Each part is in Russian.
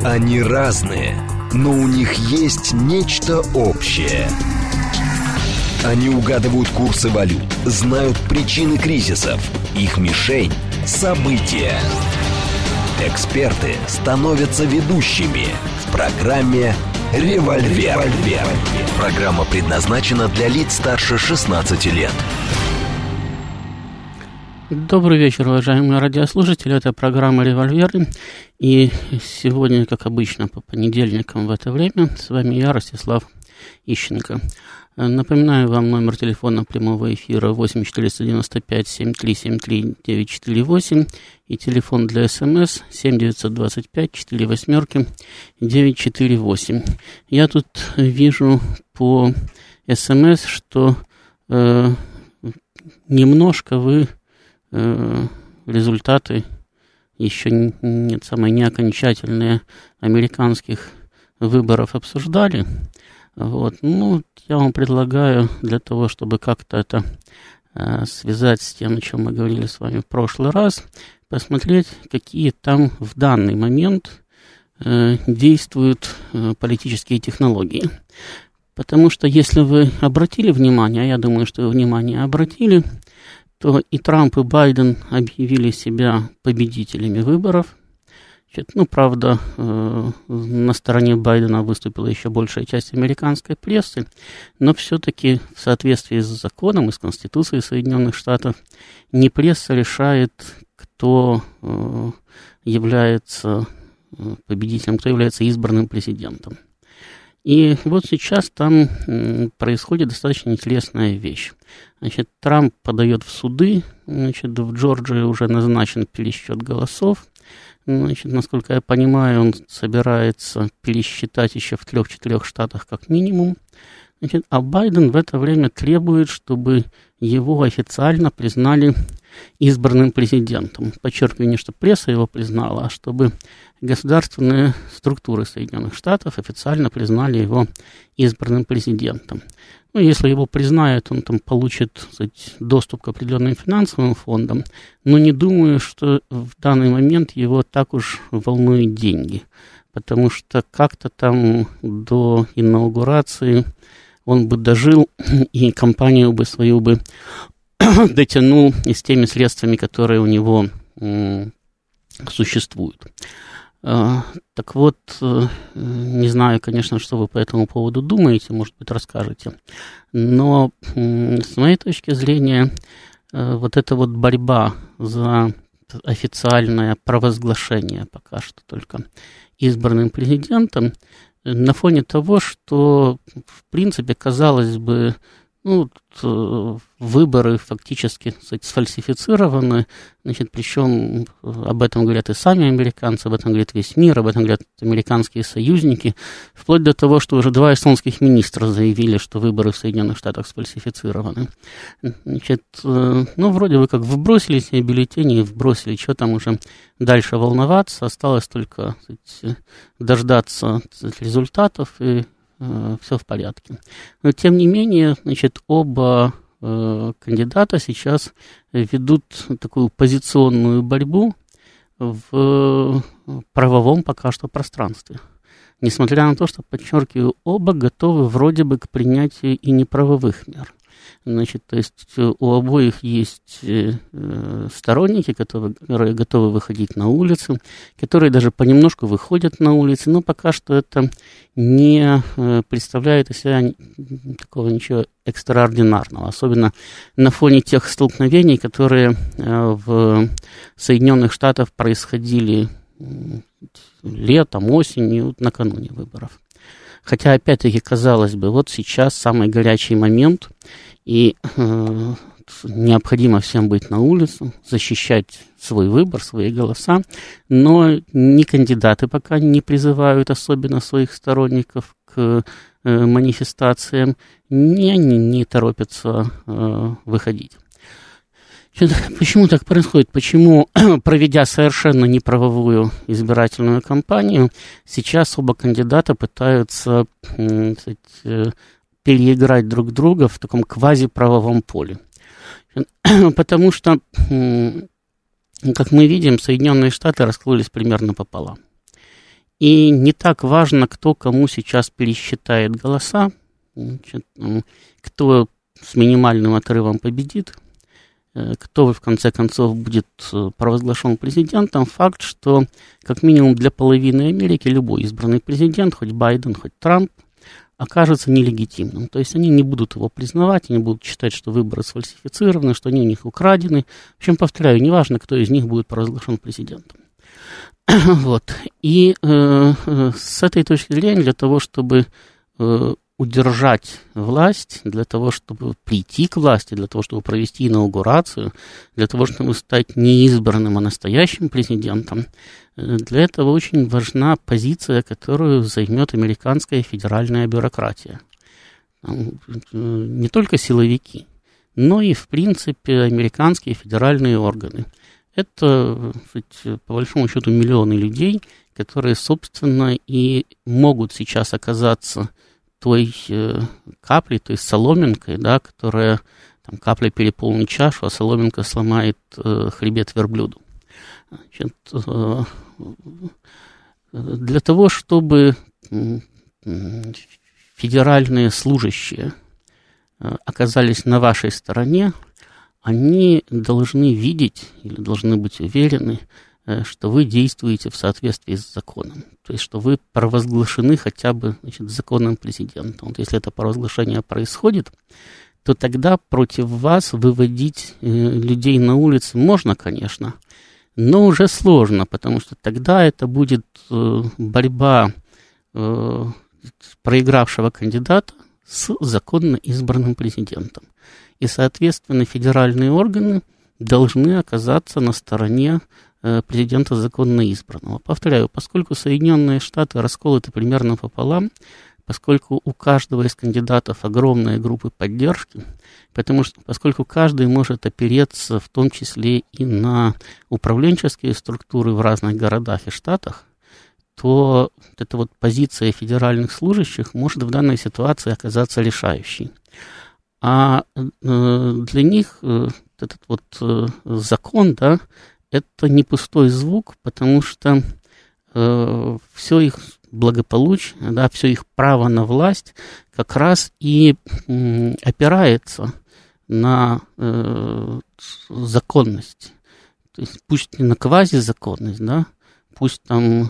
Они разные, но у них есть нечто общее. Они угадывают курсы валют, знают причины кризисов. Их мишень – события. Эксперты становятся ведущими в программе «Револьвер». Программа предназначена для лиц старше 16 лет. Добрый вечер, уважаемые радиослушатели. Это программа «Револьвер». И сегодня, как обычно, по понедельникам в это время, с вами я, Ростислав Ищенко. Напоминаю вам номер телефона прямого эфира 8-495-7373-948 и телефон для СМС 7-925-4 Я тут вижу по СМС, что немножко вы результаты еще не окончательные американских выборов обсуждали. Вот. Ну, я вам предлагаю для того, чтобы как-то это связать с тем, о чем мы говорили с вами в прошлый раз, посмотреть, какие там в данный момент действуют политические технологии. Потому что если вы обратили внимание, а я думаю, что вы внимание обратили, то и Трамп, и Байден объявили себя победителями выборов. Ну, правда, на стороне Байдена выступила еще большая часть американской прессы, но все-таки в соответствии с законом и с Конституцией Соединенных Штатов не пресса решает, кто является победителем, кто является избранным президентом. И вот сейчас там происходит достаточно интересная вещь. Значит, Трамп подает в суды, значит, в Джорджии уже назначен пересчет голосов. Значит, насколько я понимаю, он собирается пересчитать еще в 3-4 штатах как минимум. Значит, а Байден в это время требует, чтобы его официально признали избранным президентом. Подчеркиваю, не чтобы пресса его признала, а чтобы государственные структуры Соединенных Штатов официально признали его избранным президентом. Ну, если его признают, он там получит, сказать, доступ к определенным финансовым фондам, но не думаю, что в данный момент его так уж волнуют деньги, потому что как-то там до инаугурации он бы дожил и кампанию бы свою бы дотянул и с теми средствами, которые у него существуют. Так вот, не знаю, конечно, что вы по этому поводу думаете, может быть, расскажете, но с моей точки зрения, вот эта вот борьба за официальное провозглашение пока что только избранным президентом на фоне того, что, в принципе, казалось бы, ну, выборы фактически, кстати, сфальсифицированы, значит, причем об этом говорят и сами американцы, об этом говорит весь мир, об этом говорят американские союзники, вплоть до того, что уже 2 эстонских министра заявили, что выборы в Соединенных Штатах сфальсифицированы. Значит, ну, вроде бы как вбросили себе бюллетени и вбросили, что там уже дальше волноваться, осталось только, кстати, дождаться, кстати, результатов и все в порядке. Но, тем не менее, значит, оба кандидата сейчас ведут такую позиционную борьбу в правовом пока что пространстве. Несмотря на то, что, подчеркиваю, оба готовы вроде бы к принятию и неправовых мер. Значит, то есть у обоих есть сторонники, которые готовы выходить на улицу, которые даже понемножку выходят на улицы, но пока что это не представляет из себя такого ничего экстраординарного, особенно на фоне тех столкновений, которые в Соединенных Штатах происходили летом, осенью, накануне выборов. Хотя, опять-таки, казалось бы, вот сейчас самый горячий момент, и необходимо всем быть на улице, защищать свой выбор, свои голоса, но ни кандидаты пока не призывают особенно своих сторонников к манифестациям, ни они не торопятся выходить. Почему так происходит? Почему, проведя совершенно неправовую избирательную кампанию, сейчас оба кандидата пытаются, переиграть друг друга в таком квазиправовом поле? Потому что, как мы видим, Соединенные Штаты раскололись примерно пополам. И не так важно, кто кому сейчас пересчитает голоса, значит, кто с минимальным отрывом победит, кто в конце концов будет провозглашен президентом. Факт, что как минимум для половины Америки любой избранный президент, хоть Байден, хоть Трамп, окажется нелегитимным. То есть они не будут его признавать, они будут считать, что выборы сфальсифицированы, что они у них украдены. В общем, повторяю, неважно, кто из них будет провозглашен президентом. Вот. И с этой точки зрения, для того, чтобы удержать власть, для того, чтобы прийти к власти, для того, чтобы провести инаугурацию, для того, чтобы стать не избранным, а настоящим президентом, для этого очень важна позиция, которую займет американская федеральная бюрократия. Не только силовики, но и, в принципе, американские федеральные органы. Это, по большому счету, миллионы людей, которые, собственно, и могут сейчас оказаться той каплей, той соломинкой, да, которая, там, капля переполнит чашу, а соломинка сломает хребет верблюду. Значит, для того, чтобы федеральные служащие оказались на вашей стороне, они должны видеть или должны быть уверены, что вы действуете в соответствии с законом. То есть, что вы провозглашены хотя бы, значит, законным президентом. Вот если это провозглашение происходит, то тогда против вас выводить людей на улицы можно, конечно, но уже сложно, потому что тогда это будет борьба проигравшего кандидата с законно избранным президентом. И, соответственно, федеральные органы должны оказаться на стороне президента законно избранного. Повторяю, поскольку Соединенные Штаты расколоты примерно пополам, поскольку у каждого из кандидатов огромные группы поддержки, поскольку каждый может опереться в том числе и на управленческие структуры в разных городах и штатах, то вот эта вот позиция федеральных служащих может в данной ситуации оказаться решающей. А для них этот вот закон, да, это не пустой звук, потому что все их благополучие, да, все их право на власть как раз и опирается на законность. То есть пусть не на квазизаконность, да, пусть там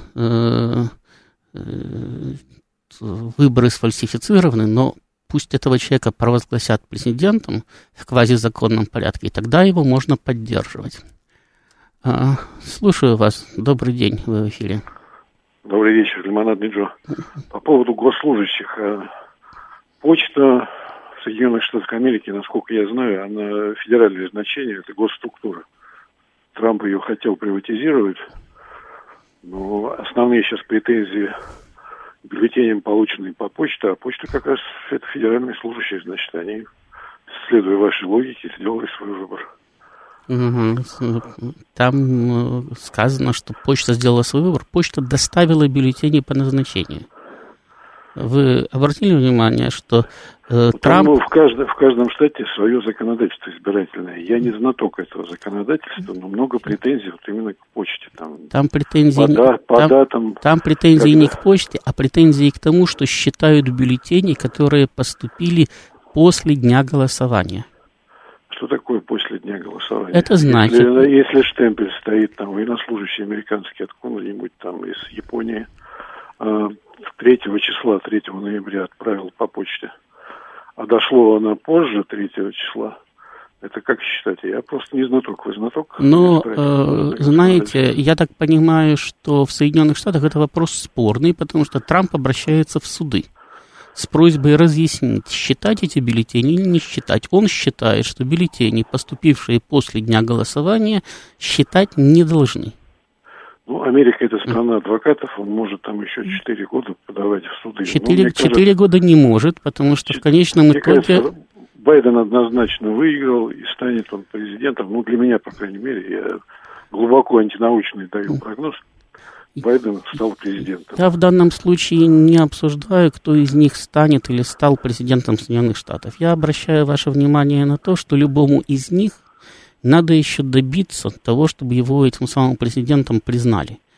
выборы сфальсифицированы, но пусть этого человека провозгласят президентом в квазизаконном порядке, и тогда его можно поддерживать. Слушаю вас. Добрый день, вы в эфире. Добрый вечер, Лимонадный Джо. По поводу госслужащих. Почта Соединенных Штатов Америки, насколько я знаю, она федеральное значение, это госструктура. Трамп ее хотел приватизировать, но основные сейчас претензии к бюллетеням, полученные по почте, а почта как раз это федеральные служащие, значит, они, следуя вашей логике, сделали свой выбор. Там сказано, что почта сделала свой выбор. Почта доставила бюллетени по назначению. Вы обратили внимание, что Трамп... в каждом штате свое законодательство избирательное. Я не знаток этого законодательства, но много претензий вот именно к почте. Там претензии, по датам, там претензии не к почте, а претензии к тому, что считают бюллетени, которые поступили после дня голосования. Что такое после дня голосования? Это значит... Если штемпель стоит там, военнослужащий американский откуда-нибудь там из Японии, 3 ноября отправил по почте, а дошло она позже 3 числа, это как считать? Я просто не знаток, вы знаток? Но, знаете, я так понимаю, что в Соединенных Штатах это вопрос спорный, потому что Трамп обращается в суды с просьбой разъяснить, считать эти бюллетени или не считать. Он считает, что бюллетени, поступившие после дня голосования, считать не должны. Ну, Америка — это страна адвокатов, он может там еще 4 года подавать в суды. 4 года не может, потому что в конечном итоге... Кажется, Байден однозначно выиграл, и станет он президентом. Ну, для меня, по крайней мере, я глубоко антинаучный даю прогноз. Байден стал президентом. Я в данном случае не обсуждаю, кто из них станет или стал президентом Соединенных Штатов. Я обращаю ваше внимание на то, что любому из них надо еще добиться того, чтобы его этим самым президентом признали.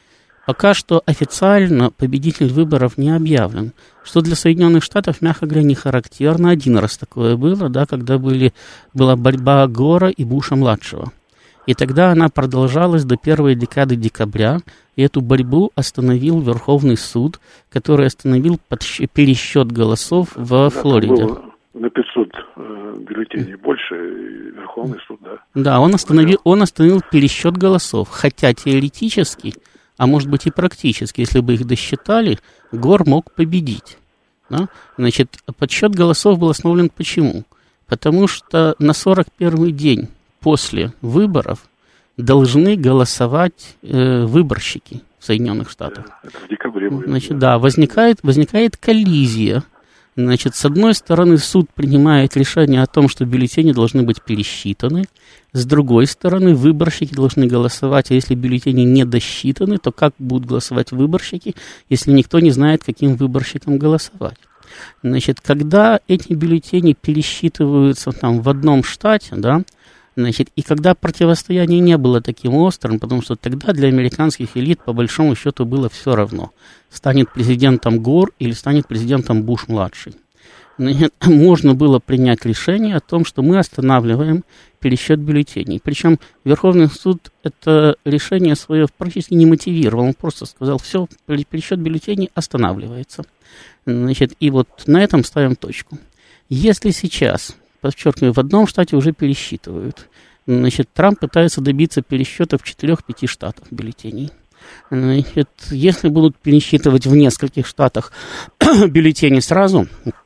пока что официально победитель выборов не объявлен, что для Соединенных Штатов, мягко говоря, не характерно. Один раз такое было, да, когда была борьба Гора и Буша-младшего. И тогда она продолжалась до первой декады декабря, и эту борьбу остановил Верховный суд, который остановил пересчет голосов во Флориде. Было на 500 бюллетеней больше, и Верховный суд, да. Да, он остановил пересчет голосов, хотя теоретически, а может быть и практически, если бы их досчитали, Гор мог победить. Да? Значит, подсчет голосов был остановлен почему? Потому что на 41-й день после выборов должны голосовать выборщики в Соединенных Штатах. Это в декабре будет. Значит, да, возникает коллизия. Значит, с одной стороны, суд принимает решение о том, что бюллетени должны быть пересчитаны. С другой стороны, выборщики должны голосовать. А если бюллетени не досчитаны, то как будут голосовать выборщики, если никто не знает, каким выборщикам голосовать? Значит, когда эти бюллетени пересчитываются там в одном штате, да, значит, и когда противостояние не было таким острым, потому что тогда для американских элит по большому счету было все равно, станет президентом Гор или станет президентом Буш-младший. Значит, можно было принять решение о том, что мы останавливаем пересчет бюллетеней. Причем Верховный суд это решение свое практически не мотивировал, он просто сказал, все, пересчет бюллетеней останавливается. Значит, и вот на этом ставим точку. Если сейчас, подчеркиваю, в одном штате уже пересчитывают, значит, Трамп пытается добиться пересчета в 4-5 штатах бюллетеней. Значит, если будут пересчитывать в нескольких штатах бюллетени сразу,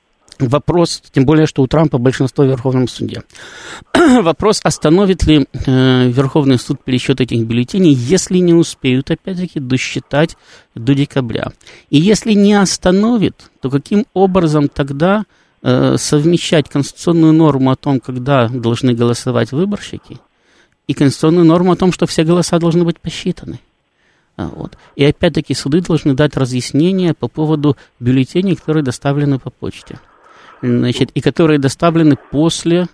вопрос, тем более, что у Трампа большинство в Верховном суде, вопрос, остановит ли Верховный суд пересчет этих бюллетеней, если не успеют, опять-таки, досчитать до декабря. И если не остановит, то каким образом тогда совмещать конституционную норму о том, когда должны голосовать выборщики, и конституционную норму о том, что все голоса должны быть посчитаны. Вот. И опять-таки суды должны дать разъяснение по поводу бюллетеней, которые доставлены по почте. Значит, и которые доставлены после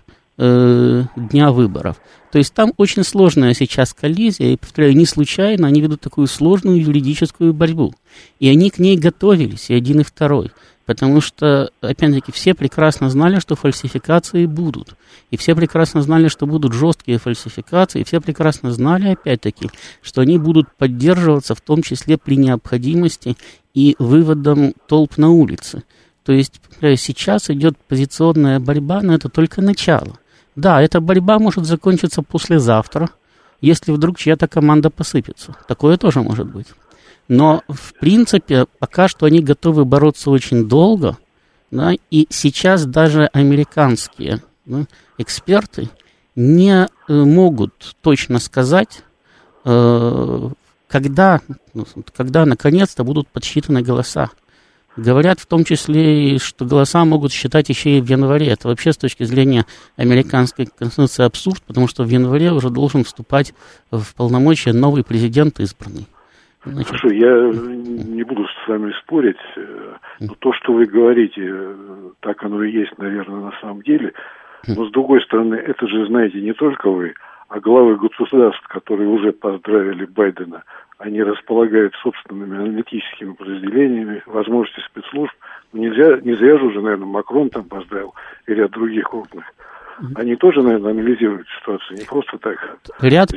дня выборов. То есть там очень сложная сейчас коллизия, и, повторяю, не случайно они ведут такую сложную юридическую борьбу. И они к ней готовились, и один, и второй. Потому что, опять-таки, все прекрасно знали, что фальсификации будут. И все прекрасно знали, что будут жесткие фальсификации. И все прекрасно знали, опять-таки, что они будут поддерживаться, в том числе при необходимости и выводом толп на улицы. То есть, сейчас идет позиционная борьба, но это только начало. Да, эта борьба может закончиться послезавтра, если вдруг чья-то команда посыпется. Такое тоже может быть. Но, в принципе, пока что они готовы бороться очень долго, да, и сейчас даже американские эксперты не могут точно сказать, когда наконец-то будут подсчитаны голоса. Говорят в том числе, что голоса могут считать еще и в январе. Это вообще с точки зрения американской конституции абсурд, потому что в январе уже должен вступать в полномочия новый президент избранный. Значит... Слушай, я не буду с вами спорить, но то, что вы говорите, так оно и есть, наверное, на самом деле. Но, с другой стороны, это же, знаете, не только вы, а главы государств, которые уже поздравили Байдена, они располагают собственными аналитическими подразделениями, возможностями спецслужб. Не зря же уже, наверное, Макрон там поздравил и ряд других крупных. Они тоже, наверное, анализируют ситуацию, не просто так. Ряд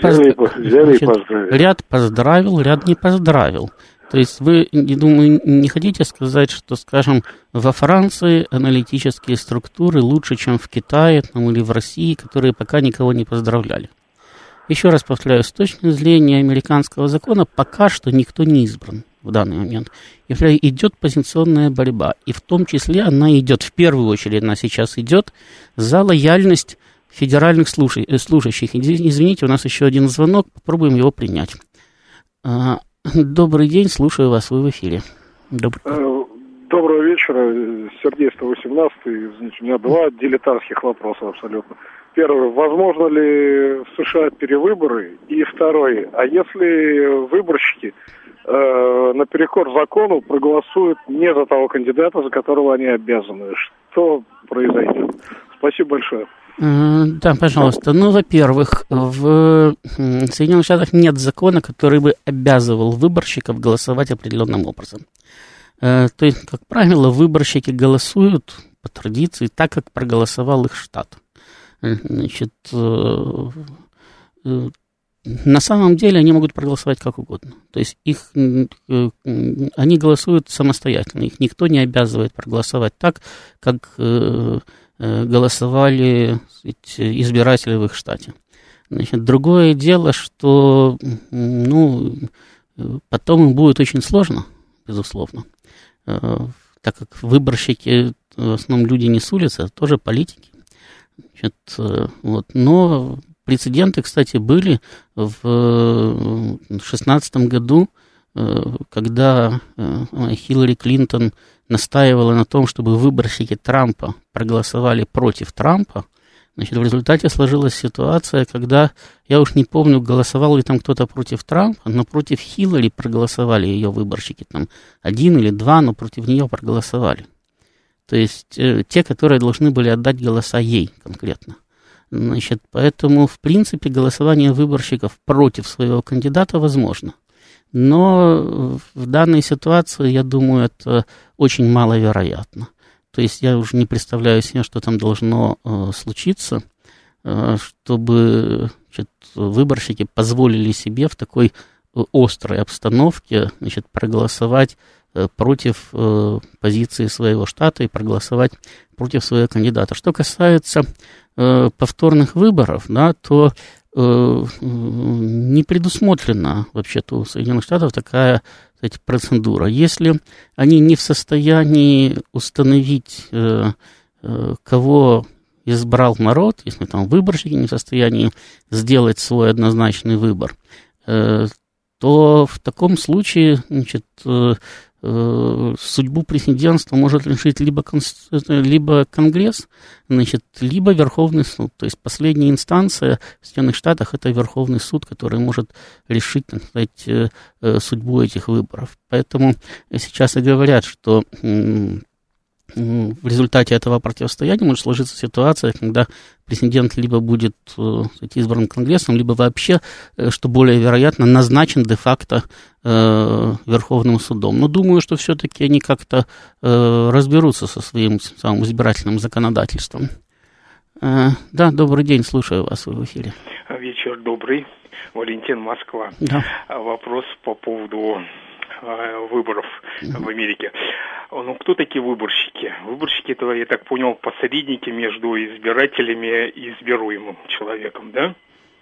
поздравил, ряд не поздравил. То есть вы, я думаю, не хотите сказать, что, скажем, во Франции аналитические структуры лучше, чем в Китае там, или в России, которые пока никого не поздравляли. Еще раз повторяю, с точки зрения американского закона пока что никто не избран в данный момент. И идет позиционная борьба. И в том числе она идет, в первую очередь она сейчас идет за лояльность федеральных служащих. Извините, у нас еще один звонок, попробуем его принять. Добрый день, слушаю вас, вы в эфире. Доброго вечера, Сергей 118. Извините, у меня два дилетантских вопроса абсолютно. Первый, возможно ли в США перевыборы? И второй, а если выборщики наперекор закону проголосуют не за того кандидата, за которого они обязаны, что произойдет? Спасибо большое. Да, пожалуйста. Ну, во-первых, в Соединенных Штатах нет закона, который бы обязывал выборщиков голосовать определенным образом. То есть, как правило, выборщики голосуют по традиции так, как проголосовал их штат. Значит, на самом деле они могут проголосовать как угодно. То есть они голосуют самостоятельно. Их никто не обязывает проголосовать так, как голосовали избиратели в их штате. Значит, другое дело, что потом им будет очень сложно, безусловно, так как выборщики в основном люди не с улицы, а тоже политики. Значит, Но прецеденты, кстати, были в 2016 году, когда Хиллари Клинтон настаивала на том, чтобы выборщики Трампа проголосовали против Трампа. Значит, в результате сложилась ситуация, когда, я уж не помню, голосовал ли там кто-то против Трампа, но против Хиллари проголосовали ее выборщики, там 1 или 2, но против нее проголосовали. То есть те, которые должны были отдать голоса ей конкретно. Значит, поэтому, в принципе, голосование выборщиков против своего кандидата возможно. Но в данной ситуации, я думаю, это очень маловероятно. То есть я уже не представляю себе, что там должно случиться, чтобы выборщики позволили себе в такой острой обстановке проголосовать против позиции своего штата и проголосовать против своего кандидата. Что касается повторных выборов, да, то не предусмотрена вообще-то у Соединенных Штатов такая, кстати, процедура. Если они не в состоянии установить, кого избрал народ, если там выборщики не в состоянии сделать свой однозначный выбор, то в таком случае, значит, судьбу президентства может решить либо Конгресс, значит, либо Верховный суд. То есть последняя инстанция в Соединенных Штатах – это Верховный суд, который может решить, так сказать, судьбу этих выборов. Поэтому сейчас и говорят, что в результате этого противостояния может сложиться ситуация, когда президент либо будет избран Конгрессом, либо вообще, что более вероятно, назначен де-факто Верховным судом. Но думаю, что все-таки они как-то разберутся со своим самым избирательным законодательством. Да, добрый день, слушаю вас, вы в эфире. Вечер добрый, Валентин, Москва. Да. Вопрос по поводу выборов в Америке. Ну, кто такие выборщики? Выборщики, это, я так понял, посредники между избирателями и избируемым человеком, да?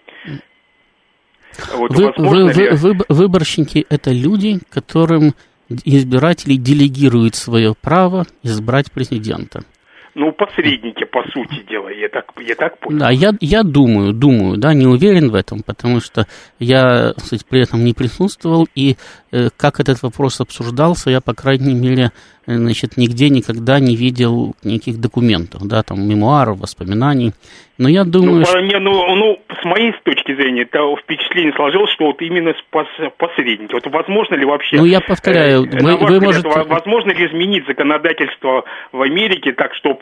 Вот, выборщики – это люди, которым избиратели делегируют свое право избрать президента. Ну, посредники, по сути дела, я так понял. Да, я думаю, да, не уверен в этом, потому что я, кстати, при этом не присутствовал, и как этот вопрос обсуждался, я, по крайней мере, значит, нигде никогда не видел никаких документов, да, там, мемуаров, воспоминаний. Но я думаю, с моей точки зрения, это впечатление сложилось, что вот именно посредники. Вот возможно ли вообще... Ну, я повторяю, вы можете... Возможно ли изменить законодательство в Америке так, чтобы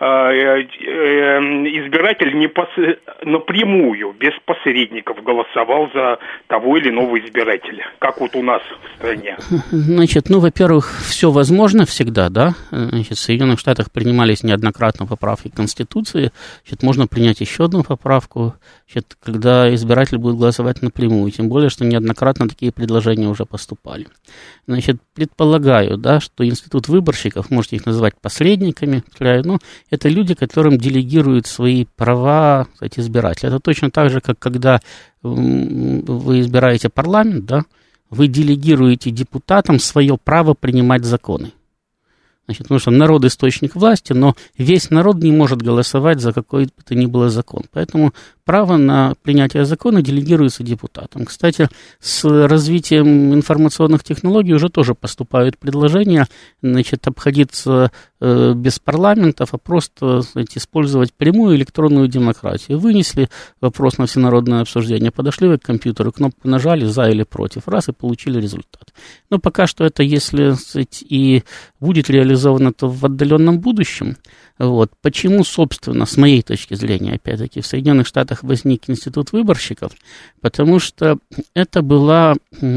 избиратель напрямую, без посредников, голосовал за того или иного избирателя, как вот у нас в стране? Значит, во-первых, все возможно всегда, да. Значит, в Соединенных Штатах принимались неоднократно поправки к Конституции. Значит, можно принять еще одну поправку, значит, когда избиратель будет голосовать напрямую. Тем более, что неоднократно такие предложения уже поступали. Значит, предполагаю, да, что институт выборщиков, можете их называть посредниками, это люди, которым делегируют свои права, кстати, избиратели. Это точно так же, как когда вы избираете парламент, да, вы делегируете депутатам свое право принимать законы. Значит, потому что народ источник власти, но весь народ не может голосовать за какой бы то ни было закон. Поэтому право на принятие закона делегируется депутатам. Кстати, с развитием информационных технологий уже тоже поступают предложения, обходиться без парламентов, а просто использовать прямую электронную демократию. Вынесли вопрос на всенародное обсуждение, подошли вы к компьютеру, кнопку нажали «за» или «против», раз и получили результат. Но пока что это, если и будет реализовано, то в отдаленном будущем. Вот. Почему, собственно, с моей точки зрения, опять-таки, в Соединенных Штатах возник институт выборщиков? Потому что это была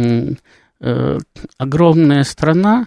огромная страна,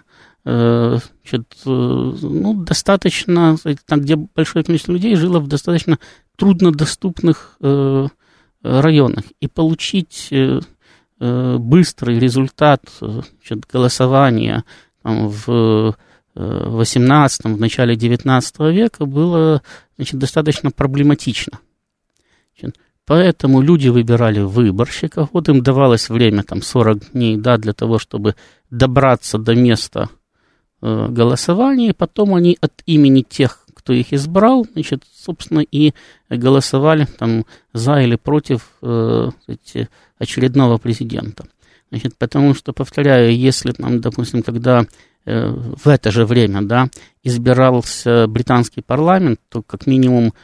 достаточно, там, где большое количество людей жило в достаточно труднодоступных районах. И получить быстрый результат голосования там, в 18-м, в начале 19 века было достаточно проблематично. Поэтому люди выбирали выборщиков, вот им давалось время, там, 40 дней, да, для того, чтобы добраться до места голосования, и потом они от имени тех, кто их избрал, собственно, и голосовали там, за или против очередного президента. Потому что, повторяю, если, там, допустим, когда в это же время, да, избирался британский парламент, то как минимум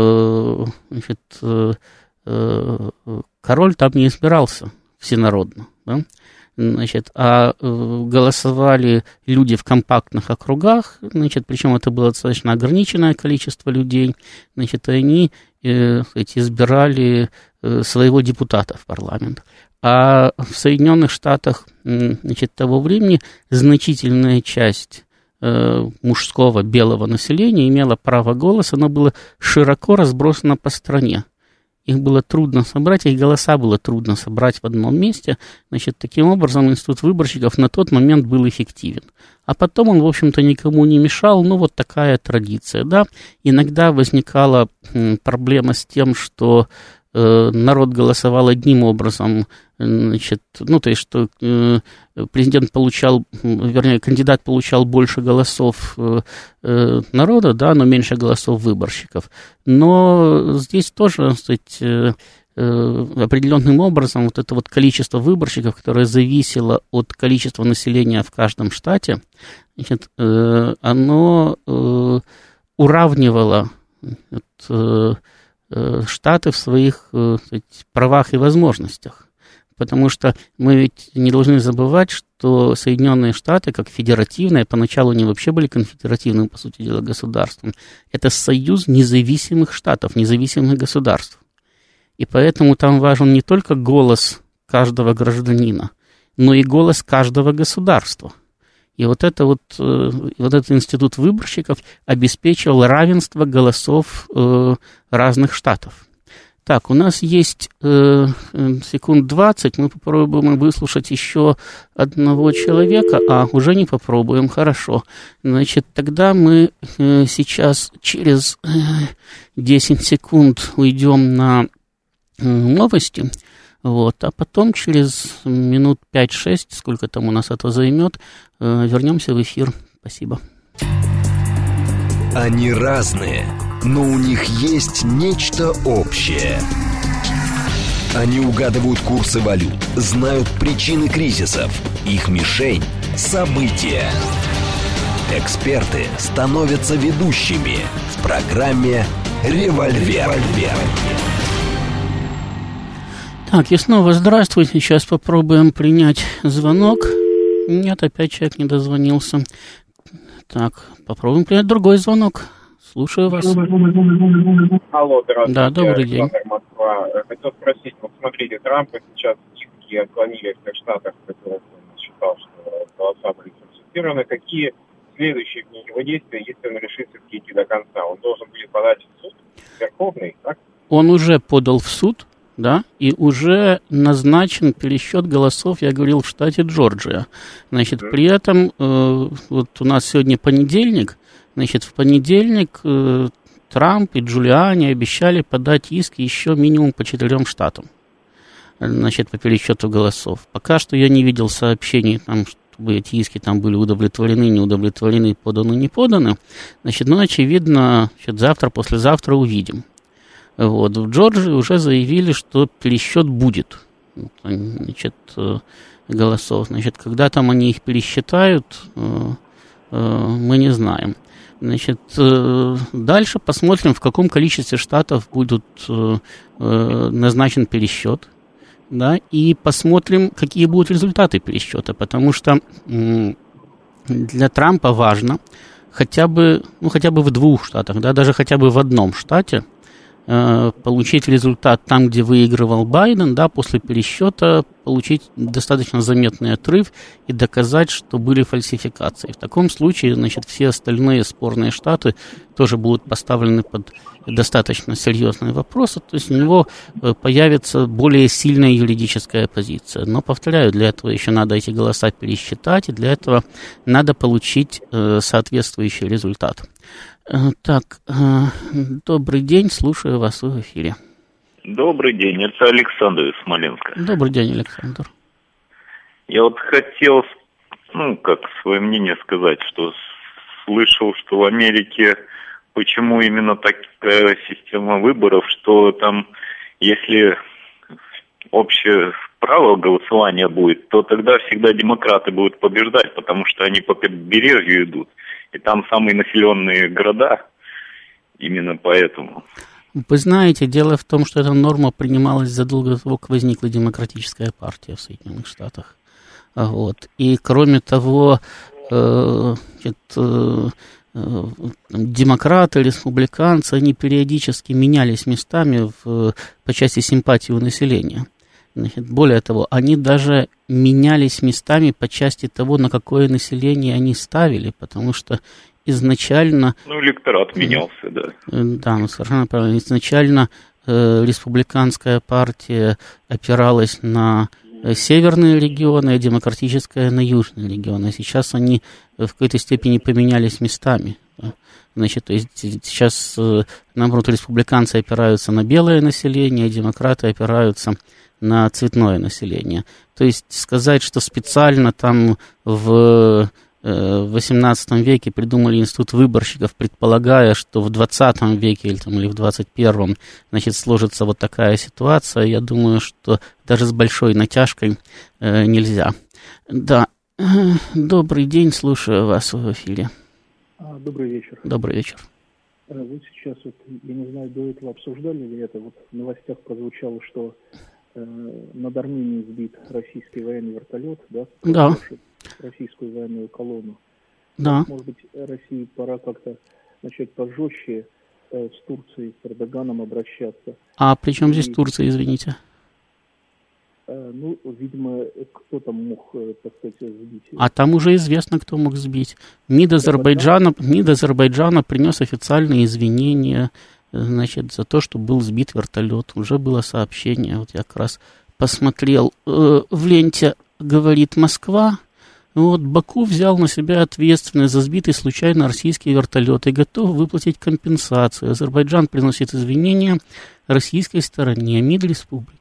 король там не избирался всенародно, да? А голосовали люди в компактных округах, причем это было достаточно ограниченное количество людей, и они избирали своего депутата в парламент. А в Соединенных Штатах того времени значительная часть мужского белого населения имела право голоса, оно было широко разбросано по стране. Их было трудно собрать, их голоса было трудно собрать в одном месте. Таким образом, институт выборщиков на тот момент был эффективен. А потом он, в общем-то, никому не мешал, вот такая традиция, да. Иногда возникала проблема с тем, что народ голосовал одним образом, то есть, что президент получал, вернее, кандидат получал больше голосов народа, да, но меньше голосов выборщиков. Но здесь тоже, определенным образом вот это вот количество выборщиков, которое зависело от количества населения в каждом штате, оно уравнивало штаты в своих правах и возможностях. Потому что мы ведь не должны забывать, что Соединенные Штаты, как федеративные, поначалу они вообще были конфедеративным, по сути дела, государством. Это союз независимых штатов, независимых государств. И поэтому там важен не только голос каждого гражданина, но и голос каждого государства. И вот этот институт выборщиков обеспечивал равенство голосов разных штатов. Так, у нас есть секунд 20, мы попробуем выслушать еще одного человека. Уже не попробуем, хорошо. Тогда мы сейчас через 10 секунд уйдем на новости. А потом через минут 5-6, сколько там у нас это займет, вернемся в эфир. Спасибо. Они разные, но у них есть нечто общее. Они угадывают курсы валют, знают причины кризисов. Их мишень – события. Эксперты становятся ведущими в программе «Револьвер». Так, и снова здравствуйте. Сейчас попробуем принять звонок. Нет, опять человек не дозвонился. Так, попробуем принять другой звонок. Слушаю вас. Алло, здравствуйте. Да, добрый день. Москва. Хотел спросить, сейчас Трампа иски отклонили в тех штатах, в которых он считал, что голоса были фальсифицированы. Какие следующие его действия, если он решит все-таки идти до конца? Он должен будет подать в суд Верховный, так? Он уже подал в суд, да, и уже назначен пересчет голосов, я говорил, в штате Джорджия. При этом, вот у нас сегодня понедельник, в понедельник Трамп и Джулиани обещали подать иски еще минимум по 4 штатам, по пересчету голосов. Пока что я не видел сообщений, чтобы эти иски там были удовлетворены, не удовлетворены, поданы, не поданы. Но, очевидно, завтра, послезавтра увидим. Вот. В Джорджии уже заявили, что пересчет будет, значит, голосов. Значит, когда там они их пересчитают, мы не знаем. Значит, дальше посмотрим, в каком количестве штатов будет назначен пересчет, да, и посмотрим, какие будут результаты пересчета, потому что для Трампа важно хотя бы в 2 штатах, да, даже хотя бы в одном штате получить результат там, где выигрывал Байден, да, после пересчета получить достаточно заметный отрыв и доказать, что были фальсификации. В таком случае, значит, все остальные спорные штаты тоже будут поставлены под достаточно серьезные вопросы, то есть у него появится более сильная юридическая позиция. Но, повторяю, для этого еще надо эти голоса пересчитать, и для этого надо получить соответствующий результат. Так, добрый день, слушаю вас в эфире. Добрый день, это Александр из Смоленска. Добрый день, Александр. Я вот хотел, свое мнение сказать, что слышал, что в Америке, почему именно такая система выборов, что там, если общее право голосования будет, то тогда всегда демократы будут побеждать, потому что они по побережью идут. И там самые населенные города, именно поэтому. Вы знаете, дело в том, что эта норма принималась задолго до того, как возникла демократическая партия в Соединенных Штатах. Вот. И кроме того, демократы, республиканцы, они периодически менялись местами по части симпатии у населения. Значит, более того, они даже менялись местами по части того, на какое население они ставили, потому что изначально... электорат менялся, да. Да, совершенно правильно. Изначально республиканская партия опиралась на северные регионы, а демократическая на южные регионы. Сейчас они в какой-то степени поменялись местами. Значит, то есть сейчас, наоборот, республиканцы опираются на белое население, а демократы опираются на цветное население. То есть сказать, что специально там в XVIII веке придумали институт выборщиков, предполагая, что в XX веке или в XXI, значит, сложится вот такая ситуация, я думаю, что даже с большой натяжкой нельзя. Да, добрый день, слушаю вас в эфире. Добрый вечер. Добрый вечер. Вот сейчас, я не знаю, до этого обсуждали ли это, в новостях прозвучало, что над Арменией сбит российский военный вертолет, да? Да. Российскую военную колонну. Да. Может быть, России пора как-то начать пожестче с Турцией, с Эрдоганом обращаться. А при чем здесь Турция, извините? Видимо, кто там мог, так сказать, сбить. А там уже известно, кто мог сбить. МИД Азербайджана принес официальные извинения, значит, за то, что был сбит вертолет. Уже было сообщение, вот я как раз посмотрел в ленте, говорит Москва. Вот Баку взял на себя ответственность за сбитый случайно российский вертолет и готов выплатить компенсацию. Азербайджан приносит извинения российской стороне, МИД республики.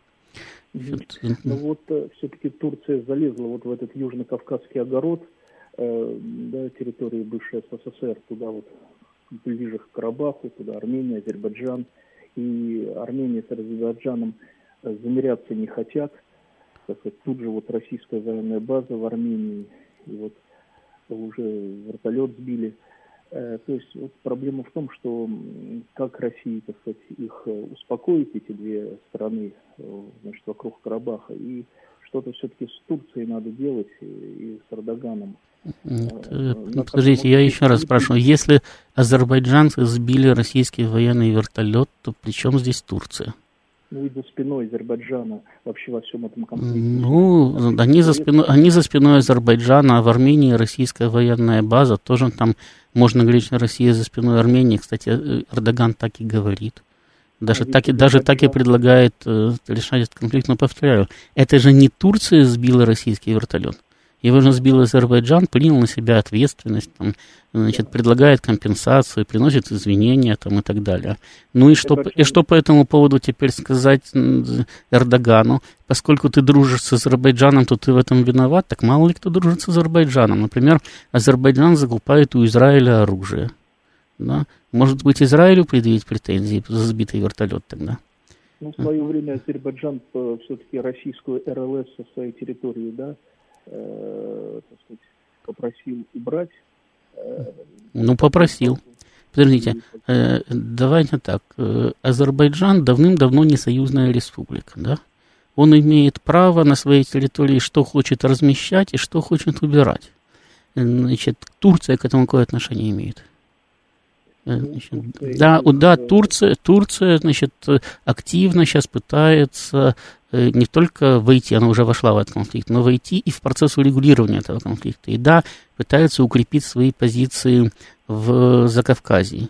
Все-таки Турция залезла в этот южно-кавказский огород, территории бывшей СССР, туда ближе к Карабаху, туда Армения, Азербайджан. И Армения с Азербайджаном замиряться не хотят. Тут же российская военная база в Армении, и уже вертолет сбили. То есть проблема в том, что как России, так сказать, их успокоить, эти две страны, значит, вокруг Карабаха, и что-то все-таки с Турцией надо делать, и с Эрдоганом. Подождите, я еще раз спрашиваю, если азербайджанцы сбили российский военный вертолет, то при чем здесь Турция? И за спиной Азербайджана вообще во всем этом конфликте. Они за спиной Азербайджана, а в Армении российская военная база, тоже там можно говорить, что Россия за спиной Армении. Кстати, Эрдоган так и говорит. Даже так и предлагает решать этот конфликт. Но повторяю, это же не Турция сбила российский вертолет. Его же сбил Азербайджан, принял на себя ответственность, предлагает компенсацию, приносит извинения и так далее. И что по этому поводу теперь сказать Эрдогану? Поскольку ты дружишь с Азербайджаном, то ты в этом виноват. Так мало ли кто дружит с Азербайджаном. Например, Азербайджан закупает у Израиля оружие. Да? Может быть, Израилю предъявить претензии за сбитый вертолет тогда? Ну, в свое время Азербайджан все-таки российскую РЛС со своей территории, да, так сказать, попросил убрать. Ну, попросил. Подождите, давайте так. Азербайджан давным-давно не союзная республика, да? Он имеет право на своей территории, что хочет размещать и что хочет убирать. Значит, Турция к этому какое отношение имеет? Значит, да, Турция, значит, активно сейчас пытается не только войти, она уже вошла в этот конфликт, но войти и в процесс урегулирования этого конфликта. И да, пытается укрепить свои позиции в Закавказье.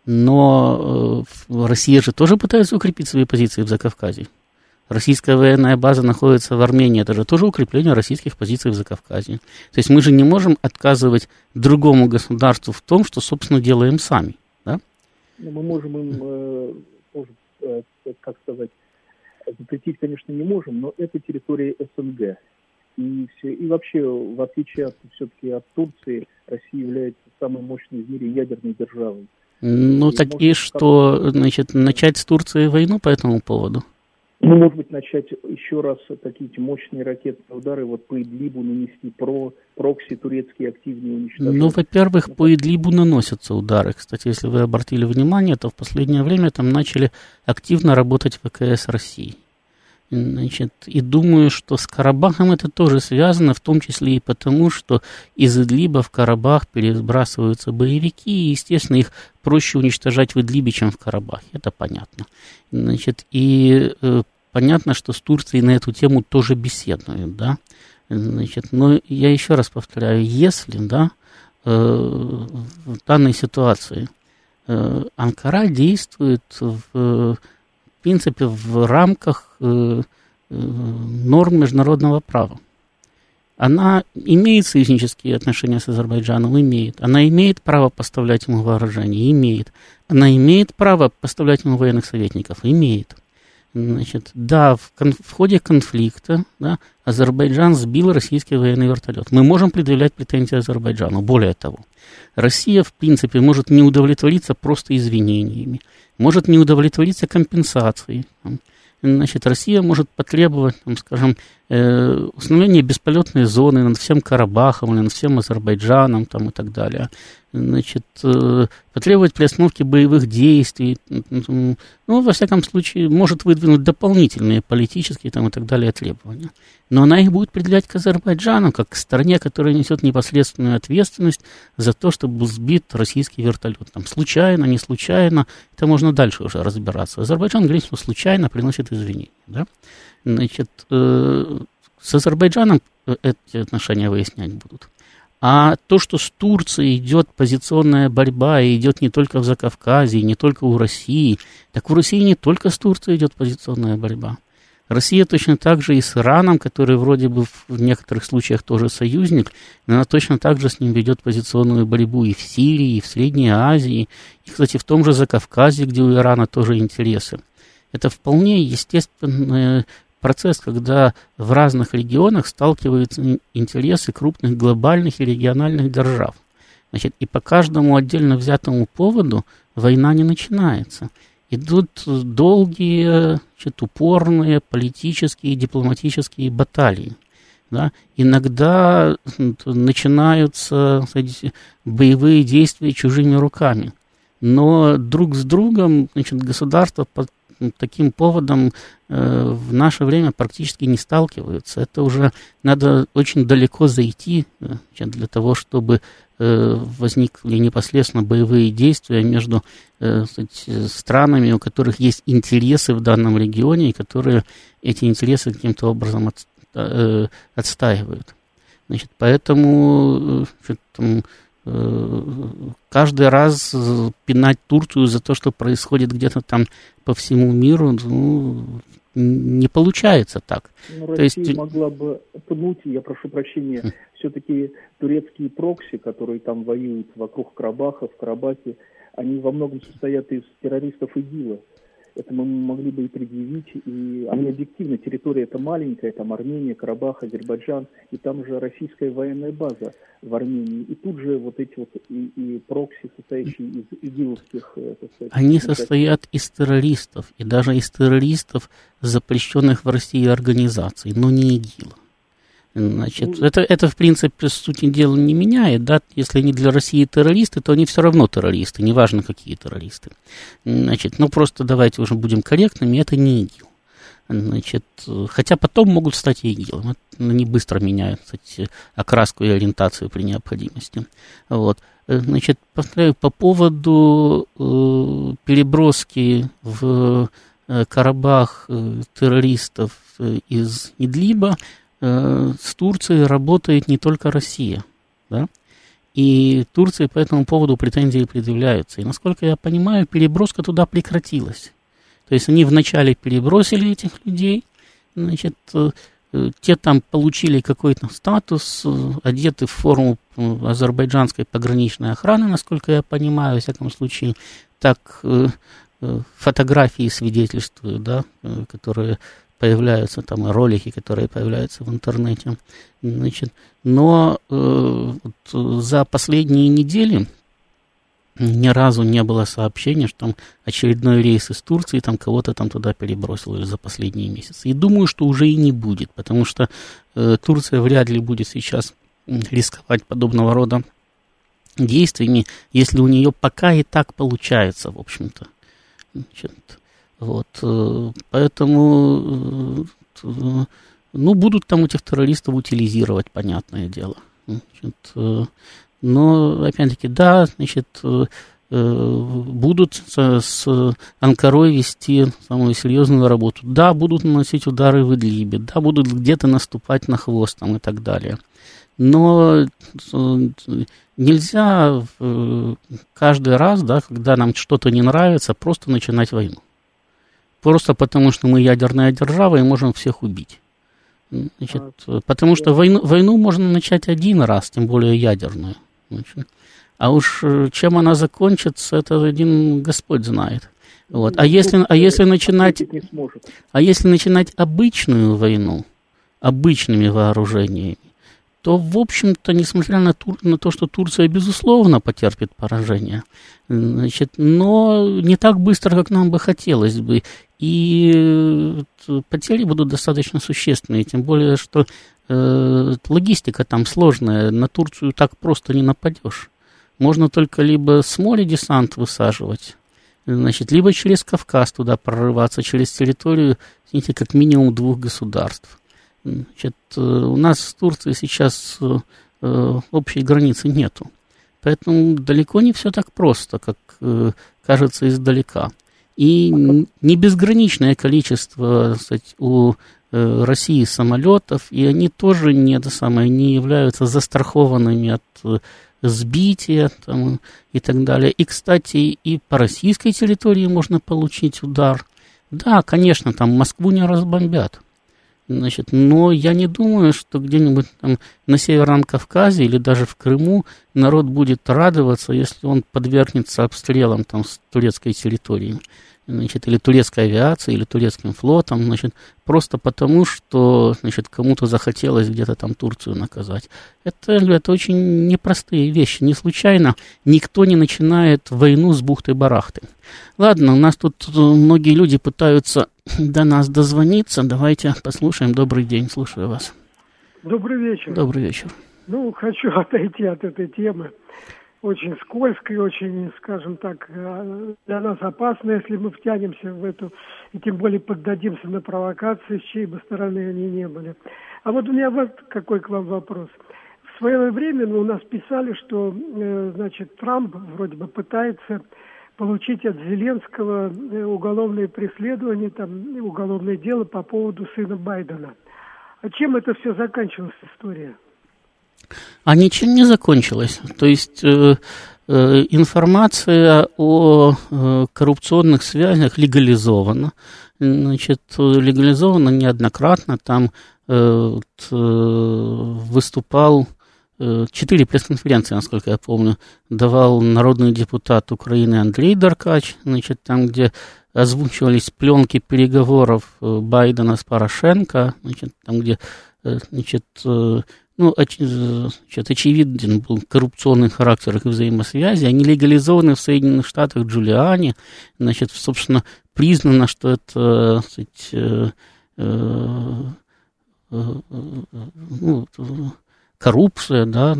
Но Россия же тоже пытается укрепить свои позиции в Закавказье. Российская военная база находится в Армении, это же тоже укрепление российских позиций в Закавказье. То есть мы же не можем отказывать другому государству в том, что, собственно, делаем сами. Да? Мы можем им, как сказать, запретить, конечно, не можем, но это территория СНГ. И вообще, в отличие все-таки от Турции, Россия является самой мощной в мире ядерной державой. Ну, так и что, значит, начать с Турции войну по этому поводу? Ну, может быть, начать еще раз такие мощные ракетные удары вот по Идлибу нанести, прокси турецкие активнее уничтожать. Ну, во-первых, по Идлибу наносятся удары. Кстати, если вы обратили внимание, то в последнее время там начали активно работать ВКС России. Значит, и думаю, что с Карабахом это тоже связано, в том числе и потому, что из Идлиба в Карабах перебрасываются боевики, и, естественно, их проще уничтожать в Идлибе, чем в Карабахе, это понятно. Значит, и понятно, что с Турцией на эту тему тоже беседуют, да. Значит, но я еще раз повторяю, если, да, в данной ситуации Анкара действует в принципе, в рамках норм международного права. Она имеет союзнические отношения с Азербайджаном? Имеет. Она имеет право поставлять ему вооружение? Имеет. Она имеет право поставлять ему военных советников? Имеет. Значит, да, в ходе конфликта, да, Азербайджан сбил российский военный вертолет. Мы можем предъявлять претензии Азербайджану. Более того, Россия, в принципе, может не удовлетвориться просто извинениями, может не удовлетвориться компенсацией. Значит, Россия может потребовать, там, скажем, установления бесполетной зоны над всем Карабахом или над всем Азербайджаном там, и так далее. Значит, потребовать приостановки боевых действий. Ну, во всяком случае, может выдвинуть дополнительные политические там, и так далее требования. Но она их будет предъявлять к Азербайджану, как к стране, которая несет непосредственную ответственность за то, чтобы был сбит российский вертолет. Там, случайно, не случайно, это можно дальше уже разбираться. Азербайджан говорит, что случайно приносит извинения. Да? Значит, с Азербайджаном эти отношения выяснять будут. А то, что с Турцией идет позиционная борьба, и идет не только в Закавказье, не только у России, так в России не только с Турцией идет позиционная борьба. Россия точно так же и с Ираном, который вроде бы в некоторых случаях тоже союзник, но она точно так же с ним ведет позиционную борьбу и в Сирии, и в Средней Азии, и, кстати, в том же Закавказье, где у Ирана тоже интересы. Это вполне естественный процесс, когда в разных регионах сталкиваются интересы крупных глобальных и региональных держав. Значит, и по каждому отдельно взятому поводу война не начинается. Идут долгие, упорные политические и дипломатические баталии. Да? Иногда начинаются, кстати, боевые действия чужими руками. Но друг с другом, значит, государства под таким поводом в наше время практически не сталкиваются. Это уже надо очень далеко зайти для того, чтобы возникли непосредственно боевые действия между странами, у которых есть интересы в данном регионе, и которые эти интересы каким-то образом отстаивают. Значит, поэтому каждый раз пинать Турцию за то, что происходит где-то там по всему миру, не получается так. Но Россия могла бы пнуть, я прошу прощения, все-таки турецкие прокси, которые там воюют вокруг Карабаха, в Карабахе, они во многом состоят из террористов ИГИЛа. это мы могли бы и предъявить, и они объективно, территория это маленькая, там Армения, Карабах, Азербайджан, и там же российская военная база в Армении, и тут же вот эти вот и прокси, состоящие из игиловских... Они состоят из террористов, и даже из террористов, запрещенных в России организаций, но не ИГИЛ. Значит, это в принципе, сути дела не меняет, да, если они для России террористы, то они все равно террористы, неважно какие террористы. Значит, просто давайте уже будем корректными, это не ИГИЛ. Значит, хотя потом могут стать и ИГИЛом, они быстро меняют, кстати, окраску и ориентацию при необходимости. Вот. Значит, повторяю, по поводу переброски в Карабах террористов из Идлиба, с Турцией работает не только Россия, да? И Турции по этому поводу претензии предъявляются. И, насколько я понимаю, переброска туда прекратилась. То есть они вначале перебросили этих людей, значит, те там получили какой-то статус, одеты в форму азербайджанской пограничной охраны, насколько я понимаю, во всяком случае, так фотографии свидетельствуют, да, которые появляются там, ролики, которые появляются в интернете. Значит, но за последние недели ни разу не было сообщения, что там очередной рейс из Турции там кого-то там туда перебросило за последние месяцы. И думаю, что уже и не будет, потому что Турция вряд ли будет сейчас рисковать подобного рода действиями, если у нее пока и так получается, в общем-то. Значит, вот, поэтому, будут там этих террористов утилизировать, понятное дело. Значит, но, опять-таки, да, значит, будут с Анкарой вести самую серьезную работу. Да, будут наносить удары в Идлибе, да, будут где-то наступать на хвост там, и так далее. Но нельзя каждый раз, да, когда нам что-то не нравится, просто начинать войну. Просто потому, что мы ядерная держава и можем всех убить. Значит, потому что войну можно начать один раз, тем более ядерную. Значит, а уж чем она закончится, это один Господь знает. Вот. А если начинать обычную войну, обычными вооружениями, то, в общем-то, несмотря на то, что Турция, безусловно, потерпит поражение, значит, но не так быстро, как нам бы хотелось бы. И потери будут достаточно существенные, тем более, что логистика там сложная, на Турцию так просто не нападешь. Можно только либо с моря десант высаживать, значит, либо через Кавказ туда прорываться, через территорию, извините, как минимум 2 государств. Значит, у нас с Турцией сейчас общей границы нету. Поэтому далеко не все так просто, как кажется издалека. И не безграничное количество, кстати, у России самолетов, и они тоже не являются застрахованными от сбития там, и так далее. И, кстати, и по российской территории можно получить удар. Да, конечно, там Москву не разбомбят. Значит, но я не думаю, что где-нибудь там на Северном Кавказе или даже в Крыму народ будет радоваться, если он подвергнется обстрелам там с турецкой территории, значит, или турецкой авиацией, или турецким флотом, значит, просто потому, что, значит, кому-то захотелось где-то там Турцию наказать. Это очень непростые вещи. Не случайно никто не начинает войну с бухты-барахты. Ладно, у нас тут многие люди пытаются до нас дозвониться. Давайте послушаем. Добрый день, слушаю вас. Добрый вечер. Добрый вечер. Хочу отойти от этой темы. Очень скользкой, очень, скажем так, для нас опасно, если мы втянемся в эту, и тем более поддадимся на провокации, с чьей бы стороны они не были. А вот у меня вот какой к вам вопрос. В свое время у нас писали, что, значит, Трамп вроде бы пытается получить от Зеленского уголовное преследование, там, уголовное дело по поводу сына Байдена. А чем это все заканчивалась история? А ничем не закончилось. То есть информация о коррупционных связях легализована. Значит, легализована неоднократно. Там выступал 4 пресс-конференции, насколько я помню, давал народный депутат Украины Андрей Деркач, значит, там, где озвучивались пленки переговоров Байдена с Порошенко, значит, там, где, значит, очевиден был коррупционный характер их взаимосвязи, они легализованы в Соединенных Штатах Джулиани, значит, собственно, признано, что это, коррупция, да,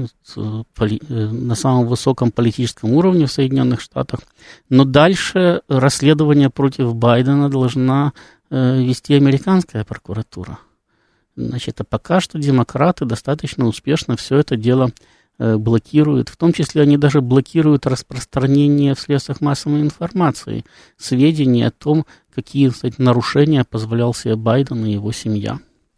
на самом высоком политическом уровне в Соединенных Штатах. Но дальше расследование против Байдена должна вести американская прокуратура. Значит, а пока что демократы достаточно успешно все это дело блокируют. В том числе они даже блокируют распространение в средствах массовой информации сведений о том, какие, кстати, нарушения позволял себе Байден и его семья.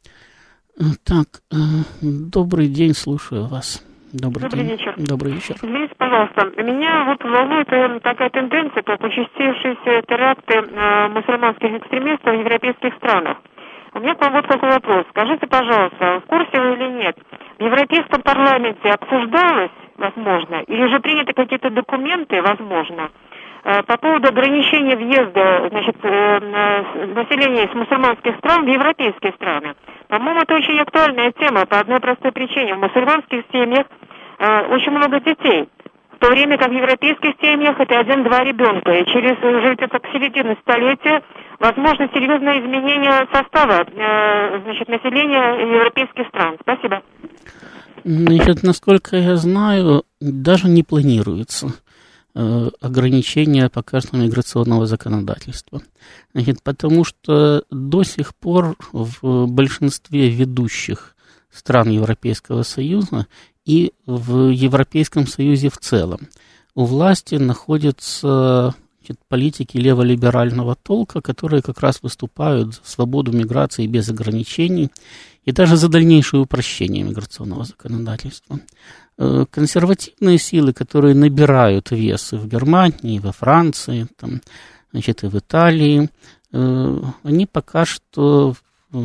Так, добрый день, слушаю вас. Добрый вечер. Добрый вечер. Извините, пожалуйста, меня вот волнует такая тенденция, как участившиеся теракты мусульманских экстремистов в европейских странах. У меня к вам вот какой вопрос. Скажите, пожалуйста, в курсе вы или нет, в Европейском парламенте обсуждалось, возможно, или же приняты какие-то документы, возможно, по поводу ограничения въезда, значит, населения из мусульманских стран в европейские страны? По-моему, это очень актуальная тема по одной простой причине. В мусульманских семьях очень много детей, в то время как в европейских семьях это 1-2 ребенка. И через уже где-то к середине столетия возможно серьезное изменение состава значит, населения европейских стран. Спасибо. Значит, насколько я знаю, даже не планируется ограничения пока что миграционного законодательства. Значит, потому что до сих пор в большинстве ведущих стран Европейского Союза и в Европейском Союзе в целом у власти находятся, значит, политики леволиберального толка, которые как раз выступают за свободу миграции без ограничений и даже за дальнейшее упрощение миграционного законодательства. Консервативные силы, которые набирают вес и в Германии, и во Франции, там, значит, и в Италии, они пока что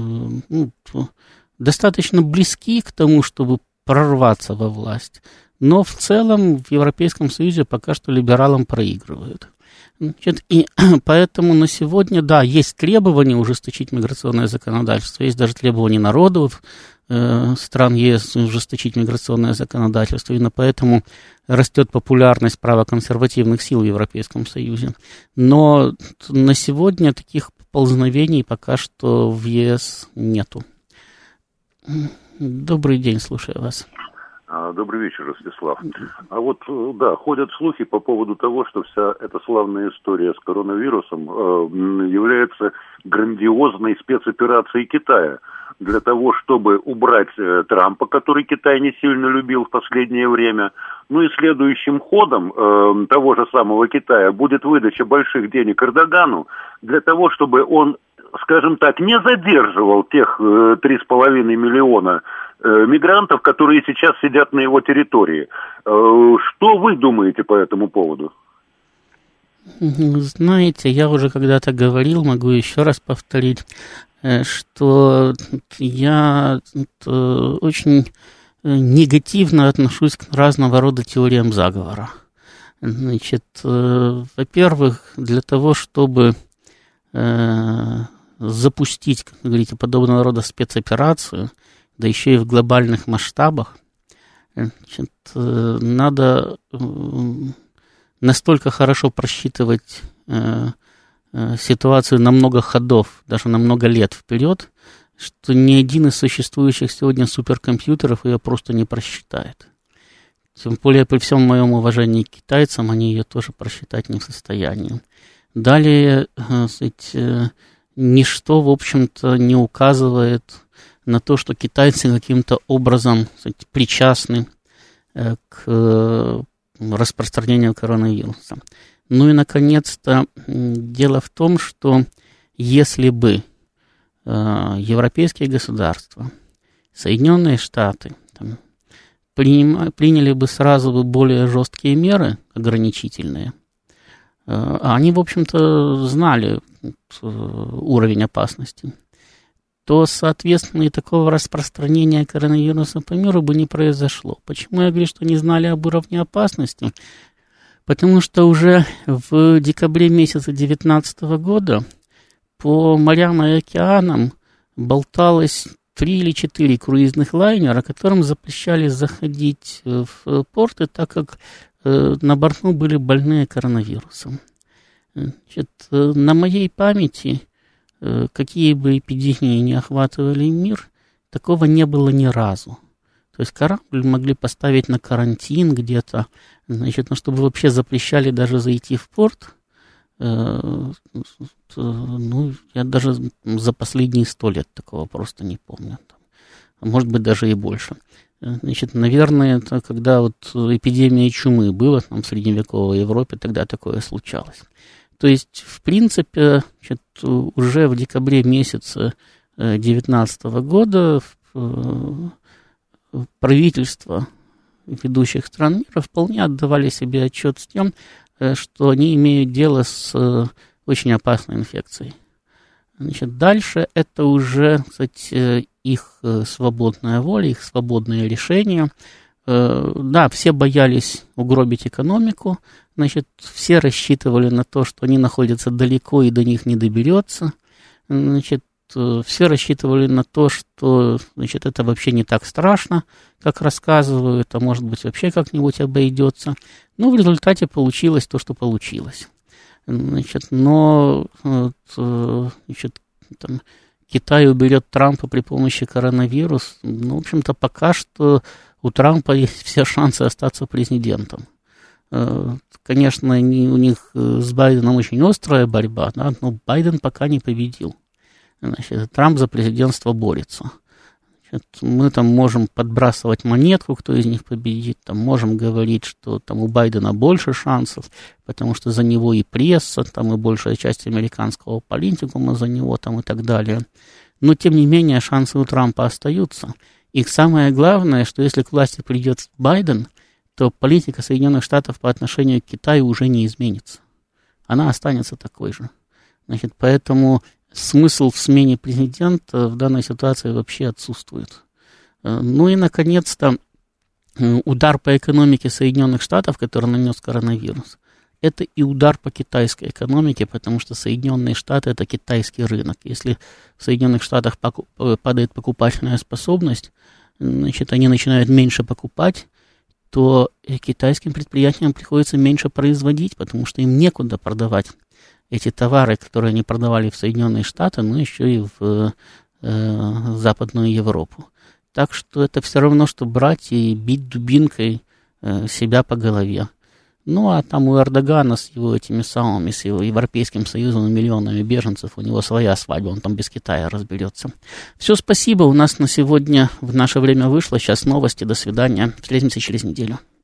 достаточно близки к тому, чтобы прорваться во власть. Но в целом в Европейском Союзе пока что либералам проигрывают. Значит, и поэтому на сегодня, да, есть требования ужесточить миграционное законодательство, есть даже требования народов стран ЕС ужесточить миграционное законодательство, именно поэтому растет популярность правоконсервативных сил в Европейском Союзе. Но на сегодня таких поползновений пока что в ЕС нету. Добрый день, слушаю вас. Добрый вечер, Ростислав. А вот, да, ходят слухи по поводу того, что вся эта славная история с коронавирусом является грандиозной спецоперацией Китая для того, чтобы убрать Трампа, который Китай не сильно любил в последнее время. Ну и следующим ходом того же самого Китая будет выдача больших денег Эрдогану для того, чтобы он, скажем так, не задерживал тех 3,5 миллиона мигрантов, которые сейчас сидят на его территории. Что вы думаете по этому поводу? Знаете, я уже когда-то говорил, могу еще раз повторить, что я очень негативно отношусь к разного рода теориям заговора. Значит, во-первых, для того, чтобы запустить, как вы говорите, подобного рода спецоперацию, да еще и в глобальных масштабах, значит, надо настолько хорошо просчитывать ситуацию на много ходов, даже на много лет вперед, что ни один из существующих сегодня суперкомпьютеров ее просто не просчитает. Тем более, при всем моем уважении к китайцам, они ее тоже просчитать не в состоянии. Далее, ничто, в общем-то, не указывает на то, что китайцы каким-то образом, причастны к распространению коронавируса. Ну и, наконец-то, дело в том, что если бы европейские государства, Соединенные Штаты приняли бы сразу бы более жесткие меры, ограничительные, они, в общем-то, знали уровень опасности, то, соответственно, и такого распространения коронавируса по миру бы не произошло. Почему я говорю, что не знали об уровне опасности? Потому что уже в декабре месяце 2019 года по морям и океанам болталось 3 или 4 круизных лайнера, которым запрещали заходить в порты, так как на борту были больные коронавирусом. Значит, на моей памяти, какие бы эпидемии не охватывали мир, такого не было ни разу. То есть корабль могли поставить на карантин где-то, значит, чтобы вообще запрещали даже зайти в порт. Я даже за последние 100 лет такого просто не помню. Может быть, даже и больше. Значит, наверное, это когда вот эпидемия чумы была там, в средневековой Европе, тогда такое случалось. То есть, в принципе, значит, уже в декабре месяце 2019 года правительства ведущих стран мира вполне отдавали себе отчет с тем, что они имеют дело с очень опасной инфекцией. Значит, дальше это уже, кстати, их свободная воля, их свободное решение. Да, все боялись угробить экономику, значит, все рассчитывали на то, что они находятся далеко и до них не доберется. Значит, все рассчитывали на то, что, значит, это вообще не так страшно, как рассказывают, а может быть вообще как-нибудь обойдется. Но в результате получилось то, что получилось. Значит, но значит, там, Китай уберет Трампа при помощи коронавируса. Ну, в общем-то, пока что у Трампа есть все шансы остаться президентом. Конечно, у них с Байденом очень острая борьба, да, но Байден пока не победил. Значит, Трамп за президентство борется. Значит, мы там можем подбрасывать монетку, кто из них победит, там можем говорить, что там у Байдена больше шансов, потому что за него и пресса, там и большая часть американского политикума за него там и так далее. Но, тем не менее, шансы у Трампа остаются. И самое главное, что если к власти придет Байден, то политика Соединенных Штатов по отношению к Китаю уже не изменится. Она останется такой же. Значит, поэтому смысл в смене президента в данной ситуации вообще отсутствует. Ну и, наконец-то, удар по экономике Соединенных Штатов, который нанес коронавирус, это и удар по китайской экономике, потому что Соединенные Штаты – это китайский рынок. Если в Соединенных Штатах падает покупательная способность, значит, они начинают меньше покупать, то китайским предприятиям приходится меньше производить, потому что им некуда продавать эти товары, которые они продавали в Соединенные Штаты, но еще и в Западную Европу. Так что это все равно, что брать и бить дубинкой себя по голове. Ну, а там у Эрдогана с его этими самыми, с его Европейским Союзом и миллионами беженцев, у него своя свадьба, он там без Китая разберется. Все, спасибо, у нас на сегодня в наше время вышло. Сейчас новости, до свидания, встретимся через неделю.